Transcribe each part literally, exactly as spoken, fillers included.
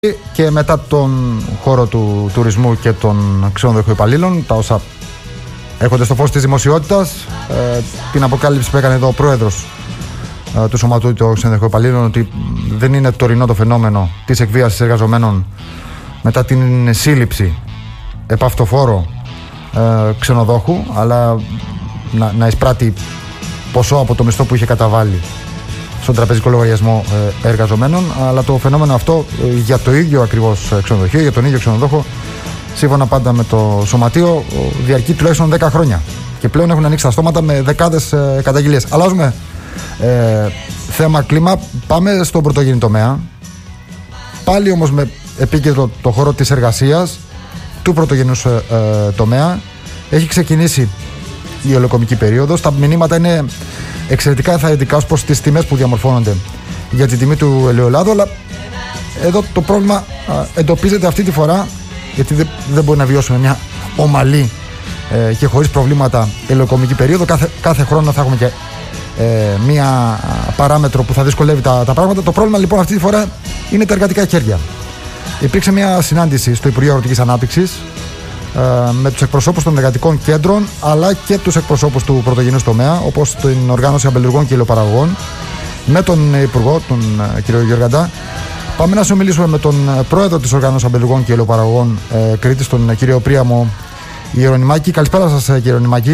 Και μετά τον χώρο του τουρισμού και των ξενοδοχείων υπαλλήλων, τα όσα έρχονται στο φως της δημοσιότητας, ε, την αποκάλυψη που έκανε εδώ ο πρόεδρος ε, του Σωματείου των Ξενοδοχείων Υπαλλήλων, ότι δεν είναι τωρινό το φαινόμενο της εκβίασης εργαζομένων μετά την σύλληψη επαυτοφόρο ε, ξενοδόχου, αλλά να, να εισπράττει ποσό από το μισθό που είχε καταβάλει στον τραπεζικό λογαριασμό ε, εργαζομένων. Αλλά το φαινόμενο αυτό ε, για το ίδιο ακριβώς ξενοδοχείο, για τον ίδιο ξενοδόχο, σύμφωνα πάντα με το Σωματείο, διαρκεί τουλάχιστον δέκα χρόνια. Και πλέον έχουν ανοίξει τα στόματα με δεκάδες ε, καταγγελίες. Αλλάζουμε ε, θέμα, κλίμα. Πάμε στον πρωτογενή τομέα. Πάλι όμως με επίκεντρο το χώρο της εργασίας του πρωτογενούς ε, ε, τομέα. Έχει ξεκινήσει η ολοκομική περίοδος. Τα μηνύματα είναι εξαιρετικά ενθαρρυντικά ως προς τις τιμές που διαμορφώνονται για την τιμή του ελαιολάδου, αλλά εδώ το πρόβλημα α, εντοπίζεται αυτή τη φορά, γιατί δεν, δεν μπορεί να βιώσουμε μια ομαλή ε, και χωρίς προβλήματα ελαιοκομική περίοδο. Κάθε, κάθε χρόνο θα έχουμε και ε, μια παράμετρο που θα δυσκολεύει τα, τα πράγματα. Το πρόβλημα λοιπόν αυτή τη φορά είναι τα εργατικά χέρια. Υπήρξε μια συνάντηση στο Υπουργείο Αγροτικής Ανάπτυξης με τους εκπροσώπους των εργατικών κέντρων, αλλά και τους εκπροσώπους του πρωτογενούς τομέα, όπως την Οργάνωση Αμπελουργών και Ηλιοπαραγωγών, με τον Υπουργό, τον κ. Γεωργαντά. Πάμε να συνομιλήσουμε με τον πρόεδρο της Οργάνωσης Αμπελουργών και Ηλιοπαραγωγών ε, Κρήτης, τον κ. Πρίαμο Ιερονυμάκη. Καλησπέρα σας, κ. Ιερονυμάκη.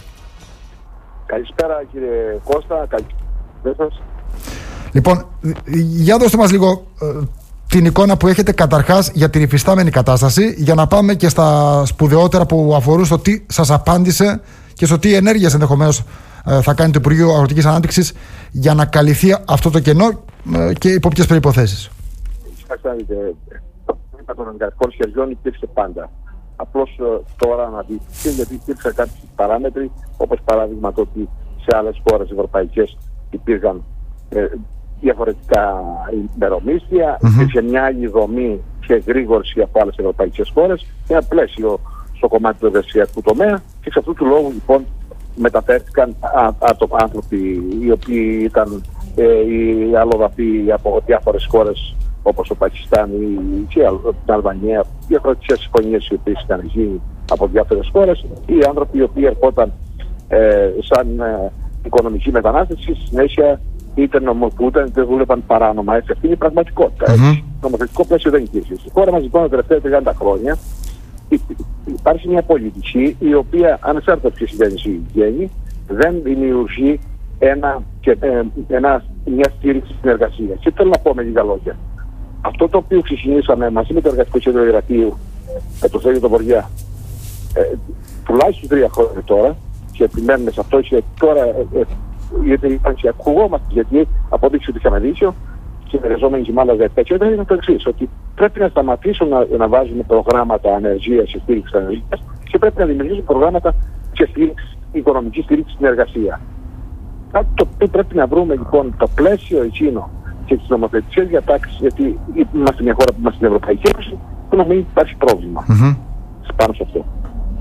Καλησπέρα, κύριε Κώστα. Καλησπέρα σας. Λοιπόν, για δώστε μας λίγο ε, την εικόνα που έχετε καταρχάς για την υφιστάμενη κατάσταση, για να πάμε και στα σπουδαιότερα που αφορούν στο τι σας απάντησε και στο τι ενέργειες ενδεχομένως θα κάνει το Υπουργείο Αγροτικής Ανάπτυξης για να καλυφθεί αυτό το κενό και υπό ποιες προϋποθέσεις. Κοιτάξτε, το θέμα των εργατικών χεριών υπήρξε πάντα. Απλώς τώρα αναδείχθηκε γιατί υπήρξαν κάποιοι παράμετροι, όπως παράδειγμα το ότι σε άλλες χώρες ευρωπαϊκές υπήρχαν ε, διαφορετικά ημερομίσθια, mm-hmm. υπήρχε μια άλλη δομή και γρήγορση από άλλες ευρωπαϊκές χώρες, ένα πλαίσιο στο κομμάτι του εργασιακού τομέα, και εξ αυτού του λόγου λοιπόν μεταφέρθηκαν άνθρωποι οι οποίοι ήταν ε, οι αλλοδαποί από διάφορες χώρες όπως το Πακιστάν ή την Αλβανία, διαφορετικές συμφωνίες οι οποίες ήταν γίνει από διάφορες χώρες, ή άνθρωποι οι οποίοι ερχόταν ε, σαν ε, οικονομική μετανάστευση, στη συνέχεια είτε νομοποιούνταν είτε δούλευαν παράνομα. Έτσι, αυτή είναι η πραγματικότητα. Mm-hmm. Το νομοθετικό πλαίσιο δεν υπήρχε. Στη χώρα μας λοιπόν τα τελευταία τριάντα χρόνια υπάρχει μια πολιτική η οποία, ανεξάρτητα από ποια κυβέρνηση βγαίνει, δεν δημιουργεί ένα, και, ε, ένα, μια στήριξη στην εργασία. Και θέλω να πω με λίγα λόγια. Αυτό το οποίο ξεκινήσαμε μαζί με το Εργατικό Κέντρο Ηρατείου, με το Στέλιο τον Βοριά, ε, τουλάχιστον τρία χρόνια τώρα, και επιμένουμε σε αυτό, και τώρα ε, ε, γιατί υπάρχει ακουγόμαστε, γιατί αποδείξει ότι είχαμε δίκιο και εργαζόμενοι και με άλλα δεκαετία κέντρα, είναι το εξής, ότι πρέπει να σταματήσουν να, να βάζουν προγράμματα ανεργίας και στήριξη ανεργίας και πρέπει να δημιουργήσουν προγράμματα και στήριξη, οικονομική στήριξη στην εργασία. Κάτι το οποίο πρέπει να βρούμε λοιπόν το πλαίσιο εκείνο και τις νομοθετικές διατάξεις, γιατί είμαστε μια χώρα που είμαστε στην Ευρωπαϊκή Ένωση, που να μην υπάρχει πρόβλημα mm-hmm. πάνω σε αυτό.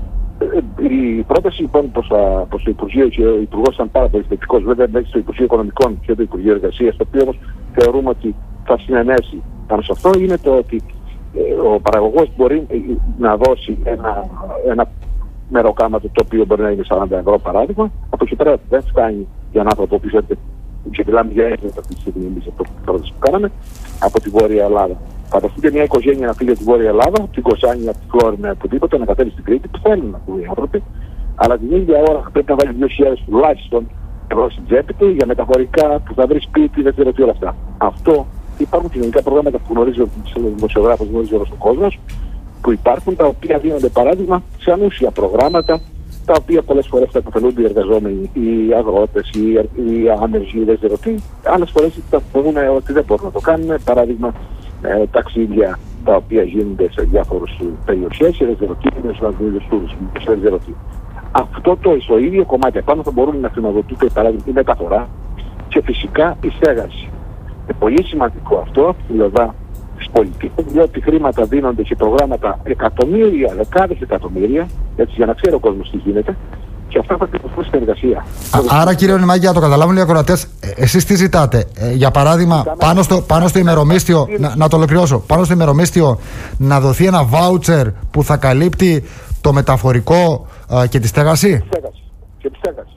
Η πρόταση λοιπόν προς, τα, προς το Υπουργείο, και ο Υπουργός ήταν πάρα πολύ θετικός, βέβαια μέχρι στο Υπουργείο Οικονομικών και το Υπουργείο Εργασίας, το οποίο όμως θεωρούμε ότι θα συνενέσει πάνω σε αυτό, είναι το ότι ε, ο παραγωγός μπορεί να δώσει ένα, ένα μεροκάματο το οποίο μπορεί να είναι σαράντα ευρώ παράδειγμα, από εκεί πέρα δεν φτάνει για έναν άνθρωπο που ξέρετε, και μιλάμε για έκταση αυτή τη στιγμή εμείς αυτό που κάναμε, από τη Βόρεια Ελλάδα. Φανταστείτε μια οικογένεια να φύγει από τη Βόρεια Ελλάδα, από την Κοσάνη, από τη Φλόρινα, οπουδήποτε, να κατέβει στην Κρήτη, που θέλουν να βγουν οι άνθρωποι, αλλά την ίδια ώρα πρέπει να βάλει δύο χιλιάδες τουλάχιστον ευρώ στην τσέπη του για μεταφορικά που θα βρει σπίτι, δεν ξέρω τι, όλα αυτά. Αυτό υπάρχουν κοινωνικά προγράμματα που γνωρίζει ο δημοσιογράφος, γνωρίζει όλος ο κόσμος, που υπάρχουν, τα οποία δίνονται παράδειγμα σε ανούσια προγράμματα, τα οποία πολλές φορές θα υποφελούνται οι εργαζόμενοι, οι αγρότες, οι, οι άνεργοι, δεν ξέρω τι. Άλλες φορές θα πούμε ότι δεν μπορούν να το κάνουν, παράδειγμα ε, ταξίδια τα οποία γίνονται σε διάφορες περιοχές, οι ρεζεροτήμες, οι ρεζεροτήμες. Αυτό το στο ίδιο κομμάτι επάνω θα μπορούν να χρηματοδοτούνται, παράδειγμα, η μεταφορά και φυσικά η στέγαση. Είναι πολύ σημαντικό αυτό από την πλευρά της πολιτικής, διότι χρήματα δίνονται σε προγράμματα εκατομμύρια, δεκάδες εκατομμύρια, έτσι, για να ξέρει ο κόσμος τι γίνεται, Και αυτά θα επιτευχθούν στην εργασία. Άρα, κύριε Ωνυμάκη, για να το καταλάβουν οι ακροατές, εσείς τι ζητάτε? Ε, για παράδειγμα, πάνω στο, πάνω στο ημερομίσθιο, να, να το ολοκληρώσω, πάνω στο ημερομίσθιο να δοθεί ένα βάουτσερ που θα καλύπτει το μεταφορικό α, και τη στέγαση. Και τη στέγαση.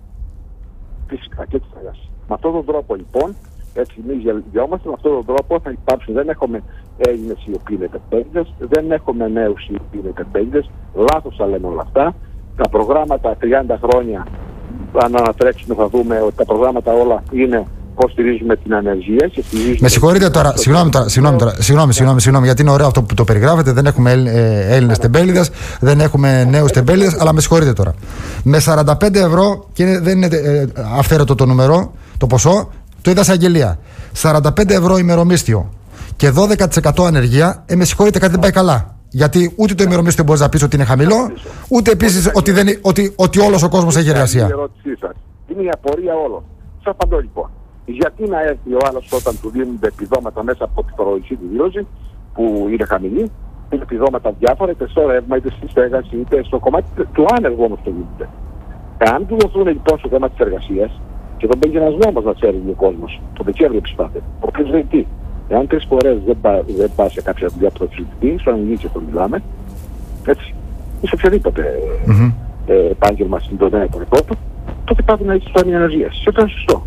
Φυσικά και τη στέγαση. Με αυτόν τον τρόπο λοιπόν, έτσι εμείς γελιόμαστε, με αυτόν τον τρόπο θα υπάρξουν, δεν έχουμε Έλληνες οι οποίοι είναι τεμπέληδες, δεν έχουμε νέους οι οποίοι είναι τεμπέληδες, λάθος θα λέμε όλα αυτά. Τα προγράμματα τριάντα χρόνια, αν ανατρέξουμε θα δούμε ότι τα προγράμματα όλα είναι πώς στηρίζουμε την ανεργία. Και με συγχωρείτε τώρα, συγγνώμη τώρα, συγγνώμη, τώρα συγγνώμη, συγγνώμη, συγγνώμη, γιατί είναι ωραίο αυτό που το περιγράφετε, δεν έχουμε Έλληνες τεμπέληδες, δεν έχουμε νέους τεμπέληδες, αλλά με συγχωρείτε τώρα. Με σαράντα πέντε ευρώ, και δεν είναι ε, αυθαίρετο το νούμερο, το ποσό, το είδα σε αγγελία. σαράντα πέντε ευρώ ημερομίσθιο και δώδεκα τοις εκατό ανεργία, ε, με συγχωρείτε, κάτι δεν πάει καλά. Γιατί ούτε το ημερομίσθιο μπορεί να πει ότι είναι χαμηλό, ούτε επίσης ότι, ότι, ότι όλος ο κόσμος έχει εργασία. Είναι η απορία όλων. Σας απαντώ λοιπόν. Γιατί να έρθει ο άλλος όταν του δίνονται επιδόματα μέσα από τη φορολογική του δήλωση, που είναι χαμηλή, είναι επιδόματα διάφορα, είτε στο ρεύμα, είτε στη στέγαση, είτε στο κομμάτι του άνεργου όμως το γίνεται. Εάν του δοθούν λοιπόν στο θέμα της εργασίας, και εδώ μπαίνει ένας νόμος να ξέρει ο κόσμος, το Δεκέμβριο ψηφάται, ο οποίος λέει τι. Εάν τρεις φορές δεν πάει πά σε κάποια δουλειά που θα του λυθεί, στο ανηλίκιο το μιλάμε, έτσι, ή σε οποιοδήποτε mm-hmm. ε, επάγγελμα στην τομέα οικονομικό του, τότε πάει να έχει στο ανεργία. Και αυτό είναι σωστό.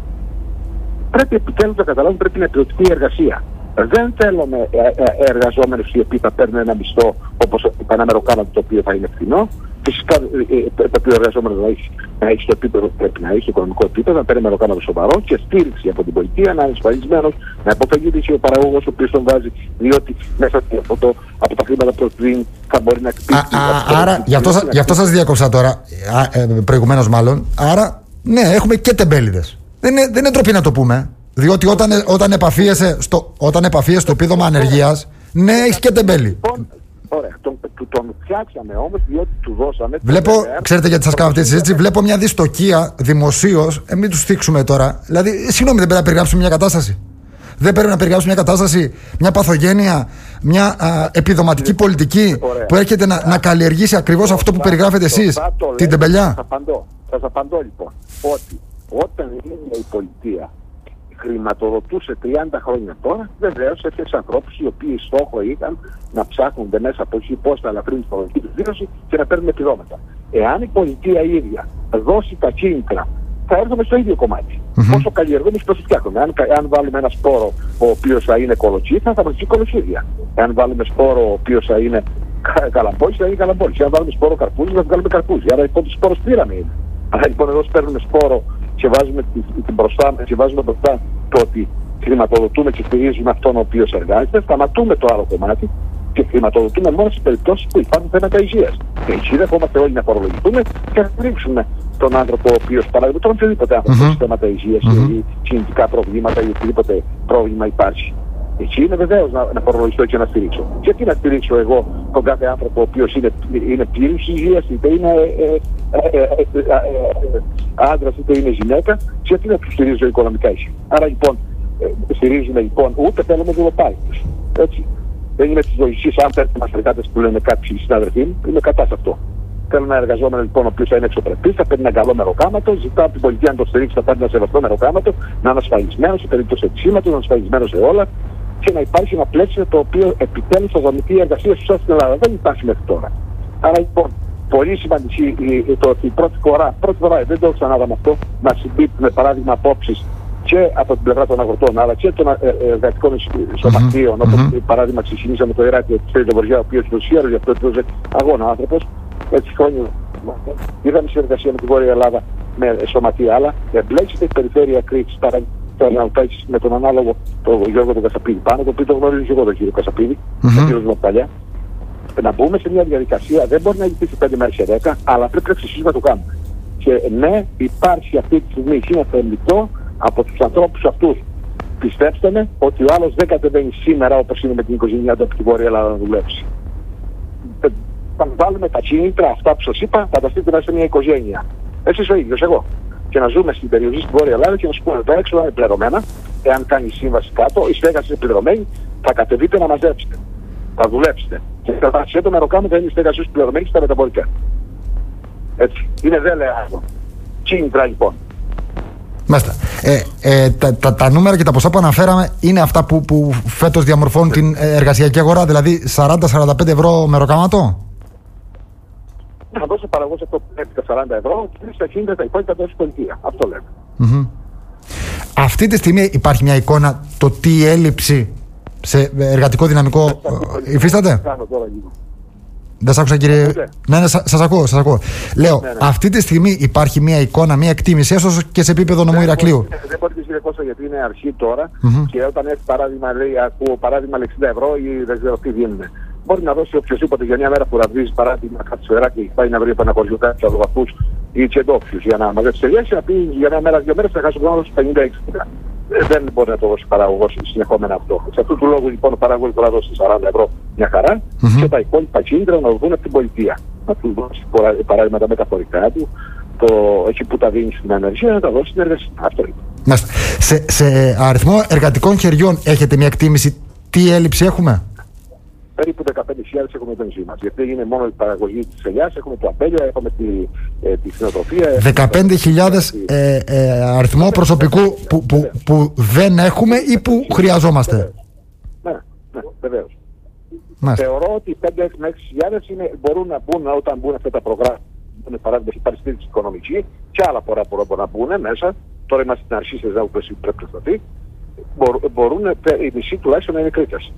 Πρέπει επιτέλους να καταλάβουμε, πρέπει να επιδοτηθεί η εργασία. Δεν θέλουμε ε, ε, εργαζόμενους οι οποίοι θα παίρνουν ένα μισθό όπως ένα μεροκάματο το οποίο θα είναι φθηνό. Φυσικά πρέπει ο εργαζόμενος να έχει, να έχει το επίπεδο που πρέπει να έχει, το οικονομικό επίπεδο, να παίρνει μεροκάματο σοβαρό και στήριξη από την πολιτεία, να είναι ασφαλισμένος, να υποφελείται ο παραγωγός ο οποίος τον βάζει, διότι μέσα από, το, από τα χρήματα που δίνει θα μπορεί να κτίσει. Άρα, γι' αυτό, γι' αυτό σας διάκοψα τώρα, ε, προηγουμένως μάλλον, άρα ναι, έχουμε και τεμπέληδες. Δεν είναι, δεν είναι ντροπή να το πούμε. Διότι όταν, όταν επαφίεσαι στο, όταν επαφίεσαι στο επίδομα ανεργίας, ναι, έχεις και τεμπέλη. Ωραία, τον, τον φτιάξαμε όμως διότι του δώσαμε. Βλέπω, ξέρετε γιατί σας κάνω αυτή τη συζήτηση, βλέπω μια δυστοκία δημοσίως, ε, μην τους θίξουμε τώρα. Δηλαδή, συγγνώμη, δεν πρέπει να περιγράψουμε μια κατάσταση. Δεν πρέπει να περιγράψουμε μια κατάσταση, μια παθογένεια, μια α, επιδοματική πολιτική ωραία. Που έρχεται να, να καλλιεργήσει ακριβώς αυτό που περιγράφετε εσείς, την τεμπελιά. Θα σας απαντώ, θα σας απαντώ λοιπόν, ότι όταν είναι η πολιτεία χρηματοδοτούσε τριάντα χρόνια τώρα, βεβαίως έφτιαξε ανθρώπους οι οποίοι στόχο είχαν να ψάχνονται μέσα από εκεί πώς θα ελαφρύνουν τη φορολογική του δήλωση και να παίρνουν επιδόματα. Εάν η πολιτεία η ίδια δώσει τα κίνητρα, θα έρθουμε στο ίδιο κομμάτι. Mm-hmm. Πόσο καλλιεργούμε και πόσο φτιάχνουμε. Αν, αν βάλουμε ένα σπόρο ο οποίος θα είναι κολοτσίθα, θα βρεθεί κολοτσίδια. Εάν βάλουμε σπόρο ο οποίος θα είναι καλαμπόλης, θα είναι καλαμπόλης. Αν βάλουμε σπόρο καρπούζι, θα βγάλουμε καρπούζι. Άρα λοιπόν το σπόρο πήραμε είναι. Αλλά λοιπόν εδώ παίρνουμε σπόρο και βάζουμε, την μπροστά, και βάζουμε μπροστά το ότι χρηματοδοτούμε και στηρίζουμε αυτόν ο οποίος εργάζεται, σταματούμε το άλλο κομμάτι και χρηματοδοτούμε μόνο στις περιπτώσεις που υπάρχουν θέματα υγείας. Και εκεί δεχόμαστε όλοι να φορολογηθούμε και να στηρίξουμε τον άνθρωπο ο οποίος παράδειγμα τον οποιοδήποτε άνθρωπο mm-hmm. θέματα υγείας mm-hmm. ή κινητικά προβλήματα ή οτιδήποτε πρόβλημα υπάρχει. Εκεί είναι βεβαίως να, να φορολογηθώ και να στηρίξω. Γιατί να στηρίξω εγώ τον κάθε άνθρωπο ο οποίος είναι, είναι πλήρης υγείας, είτε είναι ε, ε, ε, ε, ε, ε, άντρας είτε είναι γυναίκα, γιατί να του στηρίζω οικονομικά εσύ. Άρα λοιπόν ε, στηρίζουμε λοιπόν, ούτε θέλουμε δουλοπάρικους. Έτσι. Δεν είμαι της βοηθής, αν παίρνουν μαστρικάτες που λένε κάποιοι συναδελφοί μου, είμαι κατά σε αυτό. Θέλω ένα εργαζόμενο λοιπόν ο οποίος θα είναι εξωπρεπής, θα παίρνει ένα καλό μεροκάματο, ζητάω από την πολιτεία να το στηρίξει, θα πάρει ένα σεβαστό μεροκάματο, να είναι ασφαλισμένος σε περίπτωση εξήματος, να είναι ασφαλισμένος σε όλα και να υπάρχει ένα πλαίσιο το οποίο επιτέλους θα δομηθεί η εργασία σωστά στην Ελλάδα. Δεν υπάρχει μέχρι τώρα. Άρα λοιπόν, πολύ σημαντική το ότι πρώτη φορά, πρώτη φορά δεν το ξανάδαμε αυτό, να συμπίπτει με παράδειγμα απόψεις και από την πλευρά των αγροτών, αλλά και των εργατικών σωματείων, mm-hmm. όπως mm-hmm. παράδειγμα ξεκινήσαμε το Ηράκλειο του Στέλιο Βοριά, ο οποίος το σιέρωσε, αυτό έδωσε αγώνα άνθρωπος, έτσι χρόνια. Είδαμε συνεργασία με τη Βόρεια Ελλάδα με σωματεία, αλλά εμπλέξετε η περιφέρεια Κρήτης, με τον ανάλογο τον Γιώργο τον Κασαπίδη πάνω, το οποίο το γνωρίζω και εγώ τον κύριο Κασαπίδη, mm-hmm. τον κύριο Δημοπαλιά. Να μπούμε σε μια διαδικασία, δεν μπορεί να γίνει πέντε μέρες σε δέκα, αλλά πρέπει να εξισύσει να το κάνουμε. Και ναι, υπάρχει αυτή τη στιγμή, είναι θεμητό από τους ανθρώπους αυτούς. Πιστέψτε με ότι ο άλλος δεν κατεβαίνει σήμερα όπως είναι με την οικογένειά του από τη Βόρεια Ελλάδα να δουλέψει. Θα βάλουμε τα κίνητρα, αυτά που σας είπα, φανταστείτε να είστε μια οικογένεια. Εσείς ο ίδιος, εγώ. Και να ζούμε στην περιοχή στη Βόρεια Ελλάδα και να σου πούμε τα έξοδα είναι πληρωμένα. Εάν κάνει σύμβαση κάτω, η στέγαση είναι πληρωμένη, θα κατεβείτε να μαζέψετε. Θα δουλέψετε. Και θα βασίσετε το μεροκάμα, θα είναι η στέγαση πληρωμένη στα μεταφορικά. Έτσι. Είναι δέλεα. Κίνητρα λοιπόν. Μάλιστα. Ε, ε, τα, τα, τα νούμερα και τα ποσά που αναφέραμε είναι αυτά που, που φέτος διαμορφώνουν την εργασιακή αγορά, δηλαδή σαράντα με σαράντα πέντε ευρώ μεροκάματο. Να δώσει παραγωγός αυτό που πρέπει τα σαράντα ευρώ και στα χίλια τα υπόλοιπα δώσει πολιτεία. Αυτό λέμε. Mm-hmm. Αυτή τη στιγμή υπάρχει μια εικόνα το τι έλλειψη σε εργατικό δυναμικό υφίσταται. Δεν σας άκουσα, κύριε. Ναι, ναι, σας ακούω, σας ακούω. Λέω, ναι, ναι. Αυτή τη στιγμή υπάρχει μια εικόνα, μια εκτίμηση, έστω και σε επίπεδο νομού Ηρακλείου. Δεν μπορεί να κύριε Κώστα, γιατί είναι αρχή τώρα mm-hmm. και όταν έχει παράδειγμα, λέει, ακούω παράδειγμα εξήντα ευρώ ή δεν ξέρω τι δίνουν. Μπορεί να δώσει οποιοδήποτε για μια μέρα που ραβδίζει παράδειγμα κάτι στο Ηράκλειο και πάει να βρει ένα χωριό κάτι αλλοδαπού ή τσεντόφιου για να μαζέψει τελειώσει, να πει για μια μέρα, δύο μέρε θα χάσει χρόνο στου πενήντα εξήντα. Δεν μπορεί να το δώσει παραγωγό συνεχόμενα αυτό. Σε αυτού του λόγου λοιπόν ο παραγωγός μπορεί να δώσει σαράντα ευρώ μια χαρά mm-hmm. και τα υπόλοιπα κίνητρα να βγουν από την πολιτεία. Να του δώσει παράδειγμα τα μεταφορικά του, το, εκεί που τα δίνει στην ενεργεία, να τα δώσει στην εργασία. Αυτό είναι. Σε, σε αριθμό εργατικών χεριών έχετε μια εκτίμηση τι έλλειψη έχουμε? Περίπου δεκαπέντε χιλιάδες έχουμε το νησί μας. Γιατί είναι μόνο η παραγωγή της ελιάς, έχουμε το απέλιο, έχουμε τη, ε, τη κτηνοτροφία. δεκαπέντε χιλιάδες ε, ε, αριθμό προσωπικού που, που, που δεν έχουμε ή που χρειαζόμαστε. Ναι, ναι, βεβαίως. Θεωρώ ότι πέντε με έξι χιλιάδες μπορούν να μπουν όταν μπουν αυτά τα προγράμματα. Είναι παράδειγμα η παριστήρηση οικονομική και άλλα πολλά μπορούν να μπουν μέσα. Τώρα είμαστε στην αρχή της που πρέπει να σταθεί. Μπορούν οι μισοί τουλάχιστον να είναι κρίτες.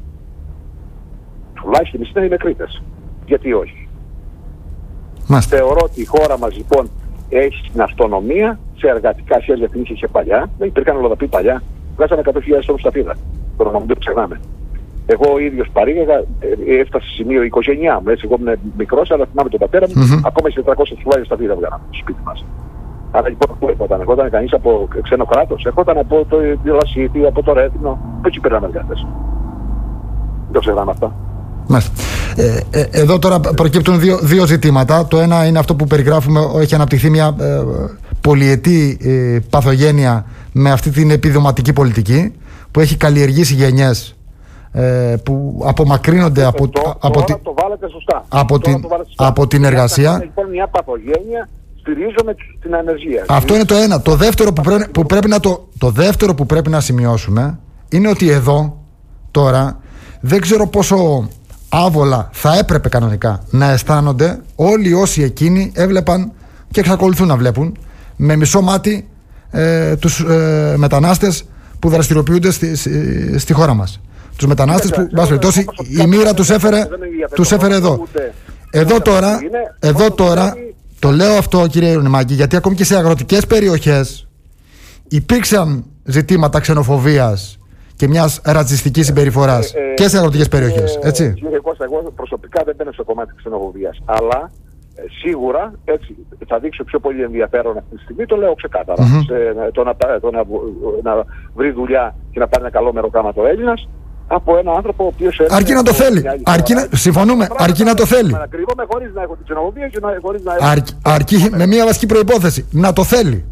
Τουλάχιστον να είναι κρίτες. Γιατί όχι. Μάστε. Θεωρώ ότι η χώρα μας λοιπόν έχει την αυτονομία σε εργατικά σχέδια, γιατί είχε και παλιά. Δεν υπήρχαν ολοδαπή παλιά. Βγάζαμε εκατό χιλιάδες τόνους στα φύλλα. Τώρα να μην το ξεχνάμε. Εγώ ο ίδιος παρήγαγα, έφτασε σε σημείο είκοσι εννιά μου. Έτσι, εγώ ήμουν μικρός, αλλά θυμάμαι τον πατέρα μου, mm-hmm. ακόμα σε τετρακόσια χιλιάδες στα φύλλα βγάλαμε στο σπίτι μας. Άρα λοιπόν πού έρχονταν, ερχόταν κανείς από ξένο κράτος, ερχόταν από το Ιωασίτη, από το Ρέθινο, εκεί πήραν εργάτες. Δεν το ξεχνάμε αυτά. Ε, ε, εδώ τώρα προκύπτουν δύο, δύο ζητήματα. Το ένα είναι αυτό που περιγράφουμε, έχει αναπτυχθεί μια ε, πολυετή ε, παθογένεια με αυτή την επιδοματική πολιτική που έχει καλλιεργήσει γενιές ε, που απομακρύνονται από, το, από, τη, το από, την, από την εργασία. Λοιπόν, μια παθογένεια στηρίζομαι την ανεργία. Αυτό είναι το ένα. Το δεύτερο που πρέπει, που πρέπει να το, το δεύτερο που πρέπει να σημειώσουμε είναι ότι εδώ τώρα δεν ξέρω πόσο άβολα θα έπρεπε κανονικά να αισθάνονται όλοι όσοι εκείνοι έβλεπαν και εξακολουθούν να βλέπουν με μισό μάτι ε, τους ε, μετανάστες που δραστηριοποιούνται στη, στη, στη χώρα μας. Τους μετανάστες που, βάση περιπτώσει, η μοίρα τους έφερε, τους έφερε εδώ. Εδώ τώρα, εδώ τώρα, το λέω αυτό κύριε Ιερονιμάκη, γιατί ακόμη και σε αγροτικές περιοχές υπήρξαν ζητήματα ξενοφοβίας και μιας ρατσιστικής συμπεριφοράς ε, ε, και σε αγροτικές περιοχές, ε, έτσι. Κύριε Κώστα, εγώ προσωπικά δεν μπαίνω στο κομμάτι ξενοφοβίας, αλλά ε, σίγουρα έτσι, θα δείξω πιο πολύ ενδιαφέρον αυτή τη στιγμή, το λέω ξεκάθαρα. Mm-hmm. Σε, το, να, το να, να βρει δουλειά και να πάρει ένα καλό μεροκάματο Έλληνας από έναν άνθρωπο ο οποίος... Αρκεί να το θέλει. Αρκεί να, συμφωνούμε, αρκεί να το θέλει. Να κρύβομαι χωρίς να έχω την ξενοφοβία και να, χωρίς να έχω... Αρκεί, αρκεί με μια βασική προϋπόθεση, να το θέλει.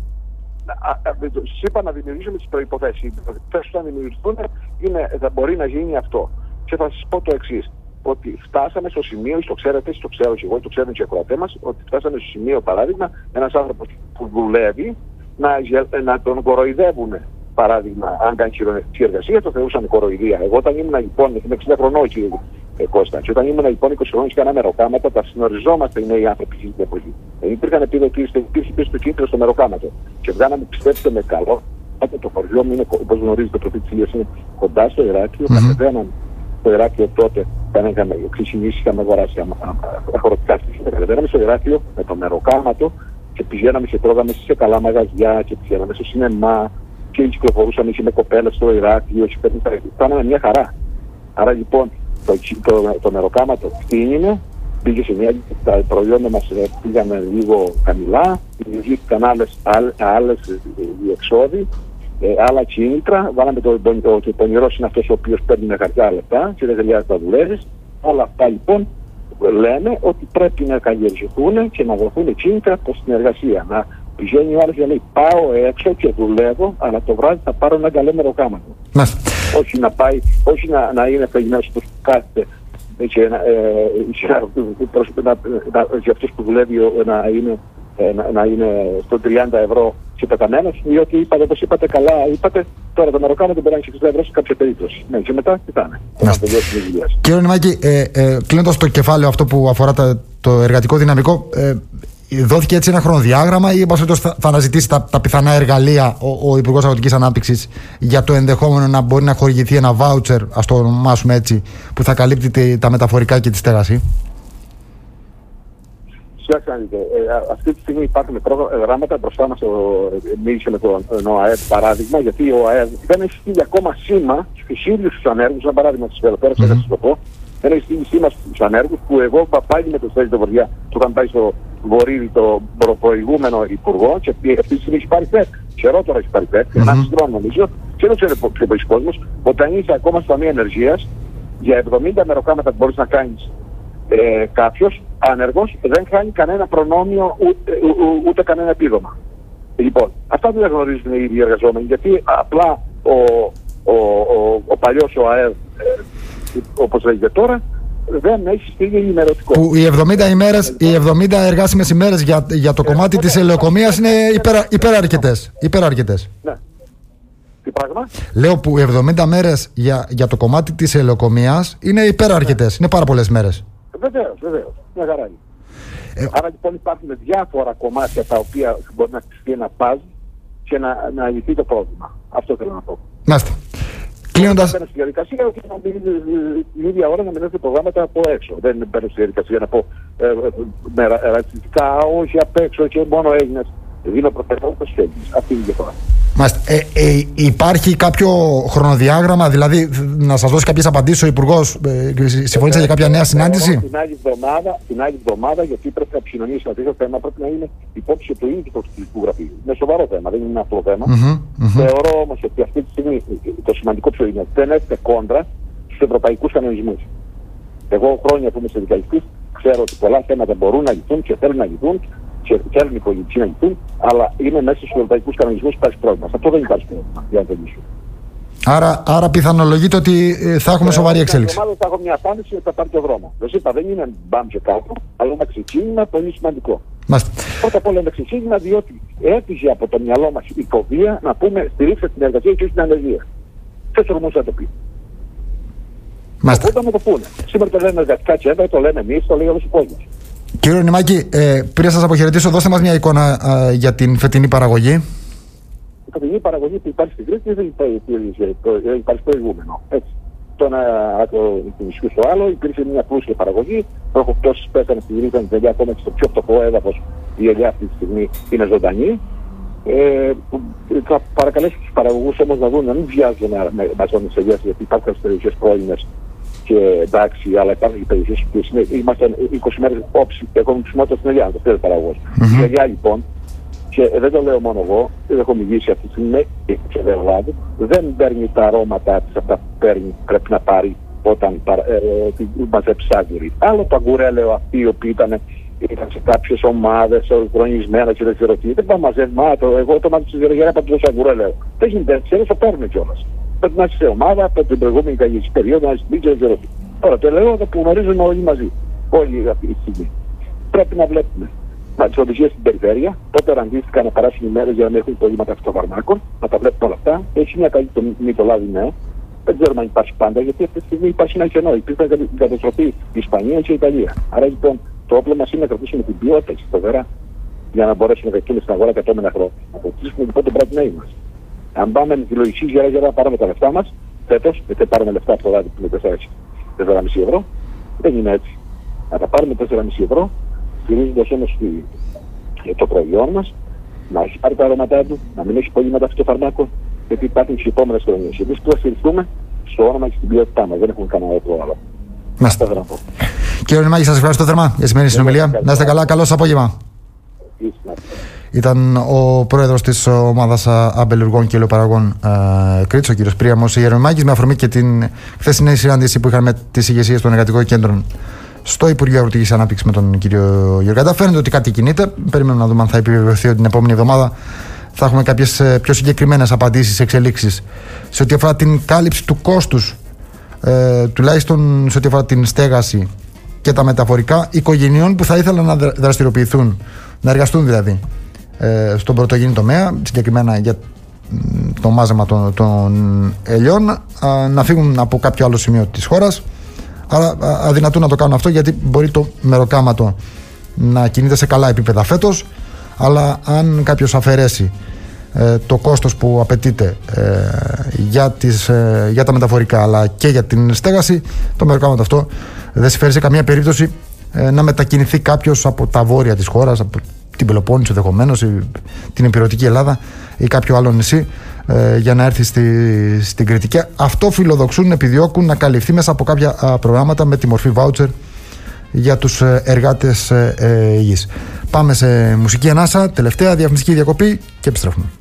Σας είπα να δημιουργήσουμε τις προϋποθέσεις. Οι προϋποθέσεις που θα δημιουργηθούν είναι, θα μπορεί να γίνει αυτό. Και θα σας πω το εξής. Ότι φτάσαμε στο σημείο, το ξέρετε, το ξέρω και εγώ, το ξέρουν και οι ακροατές μας, ότι φτάσαμε στο σημείο, παράδειγμα, ένας άνθρωπος που δουλεύει να, να τον κοροϊδεύουν. Παράδειγμα, αν κάνει χειρονακτική εργασία, το θεωρούσαν κοροϊδία. Εγώ όταν ήμουν λοιπόν, είμαι εξήντα χρονών, κύριε Κώστα, και όταν ήμουν λοιπόν είκοσι χρονών και κάναμε μεροκάματα, τα συνοριζόμαστε οι νέοι άνθρωποι στην εποχή. Δεν υπήρχαν επιδοτήσεις, δεν υπήρχε πίσω το κίνητρο στο μεροκάματο. Και βγάλαμε, πιστέψτε με καλό, το χωριό μου είναι, όπως γνωρίζετε, το προφίλ της Ηλίας είναι κοντά στο Ηράκλειο. Mm-hmm. Κατεβαίναν στο Ηράκλειο τότε, κάναμε ξεκινήσει, είχαμε αγοράσει αγροτικά στοιχεία. Κατεβαίναμε στο Ηράκλειο με το μεροκάματο και πηγαίναμε και τρώγαμε σε καλά μαγαζιά και πηγαίναμε στο σινεμά. Και κυκλοφορούσαμε και με κοπέλες στο Ηράκλειο και κάναμε μια χαρά. Άρα λοιπόν το, το, το μεροκάματο κτίνινε, πήγε σε μια, τα προϊόντα μας πήγανε λίγο χαμηλά, δημιουργήθηκαν άλλες, άλλες διεξόδοι, ε, άλλα κίνητρα, βάλαμε το, το, το, το πονηρός είναι αυτός ο οποίος παίρνει χαρτιά λεπτά και δεν χρειάζεται να δουλεύεις. Όλα αυτά λοιπόν λένε ότι πρέπει να καλλιεργηθούν και να δοθούν κίνητρα προς την εργασία. Να, πηγαίνει ο άλλος και λέει πάω έξω και δουλεύω, αλλά το βράδυ θα πάρω ένα καλό μεροκάματο. Όχι να πάει, όχι να, να είναι φεγμένος που κάθεται και, ε, και, να, να, για αυτούς που δουλεύει να είναι ε, να, να είναι στο τριάντα ευρώ και πεταμένος, διότι είπατε, όπως είπατε καλά, είπατε, τώρα το μεροκάμα δεν μπορεί να έχει εξήντα ευρώ σε κάποια περίπτωση. Ναι, και μετά τι θα είναι. Να τελειώσει τη δουλειά. Κύριε Νημάκη, ε, ε, κλείνοντας το κεφάλαιο αυτό που αφορά τα, το εργατικό δυναμικό, ε, δόθηκε έτσι ένα χρονοδιάγραμμα ή θα, θα αναζητήσει τα, τα πιθανά εργαλεία ο, ο Υπουργός Αγροτικής Ανάπτυξης για το ενδεχόμενο να μπορεί να χορηγηθεί ένα βάουτσερ, ας το ονομάσουμε έτσι, που θα καλύπτει τα μεταφορικά και τη στέγαση? Κοιτάξτε, ε, αυτή τη στιγμή υπάρχουν προγράμματα μπροστά μας. Μίλησε με τον ΟΑΕΔ παράδειγμα, γιατί ο ΟΑΕΔ δεν έχει στείλει ακόμα σήμα στους ίδιους τους ανέργους. Ένα παράδειγμα της Βελοπέρας, mm-hmm. θα σας το πω. Δεν έχει στείλει σήμα στους ανέργους που εγώ πάλι με τον Στέλιο τον Βοριά του είχαν πάει στο Βορύδι το προηγούμενο υπουργό και αυτή τη στιγμή έχει πάρει ΠΕΚ. Χαιρότερο έχει πάρει ΠΕΚ, mm-hmm. ενάμιση δρόμο νομίζω. Και δεν ξέρει ποιο ο κόσμος. Όταν είσαι ακόμα στο Ταμείο Ενεργείας, για εβδομήντα μεροκάματα που μπορείς να κάνεις. Ε, κάποιος άνεργος δεν χάνει κανένα προνόμιο ούτε, ού, ού, ούτε κανένα επίδομα. Λοιπόν, αυτά δεν γνωρίζουν οι ίδιοι εργαζόμενοι, γιατί απλά ο, ο, ο, ο παλιός ΟΑΕΔ, ε, όπως λέγεται τώρα, δεν έχει στείλει ημερωτικό. Που οι εβδομήντα ημέρες, οι εβδομήντα εργάσιμες ημέρες για, για το ε, κομμάτι ε, της ελαιοκομείας είναι υπερα, υπεραρκετές. Υπεραρκετές. Ναι. Τι πράγμα? Λέω που οι εβδομήντα μέρες για, για το κομμάτι της ελαιοκομείας είναι υπεραρκετές. Ναι. Είναι πάρα πολλές μέρες. Βεβαίως, βεβαίως. Μια χαρά είναι. Ε, Άρα λοιπόν υπάρχουν διάφορα κομμάτια τα οποία μπορεί να χτιστεί ένα παζ και να, να λυθεί το πρόβλημα. Αυτό θέλω να πω. Μάλιστα. Κλείνοντας. Δεν μπαίνω στη διαδικασία και να μπει την ίδια ώρα να μην έρθει προγράμματα από έξω. Δεν μπαίνω στη διαδικασία να πω ε, ε, με ρατσιστικά, όχι απ' έξω και μόνο Έλληνες. Δίνω προτεραιότητα στους Έλληνες. Αυτή είναι η διαφορά. Ε, ε, υπάρχει κάποιο χρονοδιάγραμμα, δηλαδή να σας δώσει κάποιες απαντήσεις ο Υπουργός? Ε, συμφωνήσατε για κάποια νέα συνάντηση? Την άλλη εβδομάδα, την άλλη εβδομάδα, γιατί πρέπει να ψηνωνήσει ένα τέτοιο θέμα, πρέπει να είναι υπόψη του ίδιου του Πρωθυπουργικού Γραφείου. Είναι σοβαρό θέμα, δεν είναι ένα απλό θέμα. Mm-hmm, mm-hmm. Θεωρώ όμως ότι αυτή τη στιγμή το σημαντικό ποιο είναι, δεν έρχεται κόντρα στους ευρωπαϊκούς κανονισμούς. Εγώ χρόνια που είμαι συνδικαλιστής ξέρω ότι πολλά θέματα μπορούν να λυθούν και θέλουν να λυθούν. Και θέλουν οι πολιτικοί να λυθούν, αλλά είναι μέσα στους ευρωπαϊκούς κανονισμούς που υπάρχει πρόβλημα. Αυτό δεν υπάρχει πρόβλημα για να το λύσουν. Άρα, άρα πιθανολογείται ότι θα έχουμε ε, σοβαρή εξέλιξη. Στην εβδομάδα θα έχω μια απάντηση ότι θα πάρει το δρόμο. Δεν είπα, δεν είναι μπαμ και κάτω, αλλά ένα ξεκίνημα πολύ σημαντικό. Μάστε. Πρώτα απ' όλα ένα ξεκίνημα, διότι έτυχε από το μυαλό μας η κοβία να πούμε στηρίξτε την εργασία και όχι την ανεργία. Ποιος τολμούσε να το πει? Μάστε. Οπότε να το πούνε. Σήμερα το λένε εργατικά κέντρα, το λέμε εμείς, το λέει όλος ο κόσμος. Κύριε Νημάκη, ε, πριν να σας αποχαιρετήσω, δώστε μας μια εικόνα ε, για την φετινή παραγωγή. Η φετινή παραγωγή που υπάρχει στην Κρήτη δεν υπάρχει προηγούμενο. Έτσι. Το ένα νησιού στο άλλο υπήρχε μια πλούσια παραγωγή. Έχω τόσες πέσανε στη Κρήτη, την ελιά ακόμα και στο πιο φτωχό έδαφος. Η ελιά αυτή τη στιγμή είναι ζωντανή. Ε, θα παρακαλέσω τους παραγωγούς όμως να δουν να μην βιάζουν μαζί με τις ελιές, γιατί υπάρχουν στις περιοχές πρώιμες. Και εντάξει, αλλά υπάρχουν και περιοχές που είμαστε είκοσι μέρες όψη και έχουμε ψημότητα στην ελιά, το θέλει παραγωγός. Η ελιά λοιπόν, και δεν το λέω μόνο εγώ, δεν έχω μιλήσει αυτή τη στιγμή και δεν Ελλάδα, δεν παίρνει τα αρώματα της αυτά που παίρνει, πρέπει να πάρει όταν ε, μαζέψει άγκουρη. Άλλο το αγκουρέλαιο αυτοί οι οποίοι ήταν, ήταν σε κάποιες ομάδες, χρονισμένα και δεν ξέρω τι, δεν πάμε μαζεύμα, εγώ το μάθω στη Γεωργία να το αγκουρέλαιο. Δεν γίνεται, ξέρεις, το παίρνουν κιόλας. Πρέπει να είσαι σε ομάδα, από την προηγούμενη καλλιεργική περίοδο, να είσαι μπήκε, δεν ξέρω τι. Τώρα το λέω που γνωρίζουμε όλοι μαζί. Όλοι αυτή τη στιγμή. Πρέπει να βλέπουμε τις οδηγίες στην περιφέρεια, πότε ραντίστηκαν να περάσουν οι μέρες για να μην έχουν προβλήματα φυτοφαρμάκων, να τα βλέπουμε όλα αυτά. Έχει μια καλή τομή το λάδι νέο. Δεν ξέρουμε αν υπάρχει πάντα, γιατί αυτή τη στιγμή υπάρχει ένα κενό. Υπήρχε την καταστροφή η Ισπανία και η Ιταλία. Άρα λοιπόν το όπλο μας είναι να κρατήσουμε την ποιότητα και φοβερά για να μπορέσουμε να δεχτούμε στην αγορά τα επόμενα χρόνια. Να αποκτήσουμε λοιπόν τον πράσινο μας. Αν πάμε με τη λογική γέρα γέρα να πάρουμε τα λεφτά μας, φέτος, γιατί πάρουμε λεφτά από το λάδι που είναι τέσσερα κόμμα πέντε ευρώ, δεν είναι έτσι. Να τα πάρουμε τέσσερα κόμμα πέντε ευρώ, στηρίζοντας όμως το προϊόν μας, να έχει πάρει τα αρώματά του, να μην έχει πολύ μεταξύ των φαρμάκων, γιατί υπάρχουν και οι επόμενες χρονιές. Εμείς που θα στηριχθούμε στο όνομα και στην ποιότητά μας, δεν έχουμε κανένα άλλο. Να είστε. Κύριε Νημάκη, σας ευχαριστώ θερμά για τη σημερινή συνομιλία. Να είστε καλά, καλό σας απόγευμα. Ήταν ο πρόεδρος της ομάδας αμπελουργών και ελαιοπαραγών ε, Κρήτης, ο κύριος Πρίαμος Ιερονιμάκης, με αφορμή και την χθεσινή συνάντηση που είχαμε τις ηγεσίες των εργατικών κέντρων στο Υπουργείο Αγροτικής Ανάπτυξης με τον κύριο Γεωργάντα. Φαίνεται ότι κάτι κινείται. Περιμένουμε να δούμε αν θα επιβεβαιωθεί ότι την επόμενη εβδομάδα θα έχουμε κάποιες πιο συγκεκριμένες απαντήσεις, εξελίξεις σε ό,τι αφορά την κάλυψη του κόστους, ε, τουλάχιστον σε ό,τι αφορά την στέγαση και τα μεταφορικά οικογενειών που θα ήθελαν να δραστηριοποιηθούν, να εργαστούν δηλαδή ε, στον πρωτογενή τομέα, συγκεκριμένα για το μάζεμα των, των ελιών, α, να φύγουν από κάποιο άλλο σημείο της χώρας. Αλλά αδυνατούν να το κάνουν αυτό, γιατί μπορεί το μεροκάματο να κινείται σε καλά επίπεδα φέτος, αλλά αν κάποιος αφαιρέσει ε, το κόστος που απαιτείται ε, για, τις, ε, για τα μεταφορικά αλλά και για την στέγαση, το μεροκάματο αυτό δεν συμφέρει σε καμία περίπτωση ε, να μετακινηθεί κάποιος από τα βόρεια της χώρας, από την Πελοπόννησο ενδεχομένως, την Ηπειρωτική Ελλάδα ή κάποιο άλλο νησί, ε, για να έρθει στη, στην Κρήτη. Και αυτό φιλοδοξούν, επιδιώκουν να καλυφθεί μέσα από κάποια α, προγράμματα με τη μορφή voucher για τους ε, εργάτες ε, ε, υγιής. Πάμε σε μουσική ανάσα, τελευταία διαφημιστική διακοπή και επιστρέφουμε.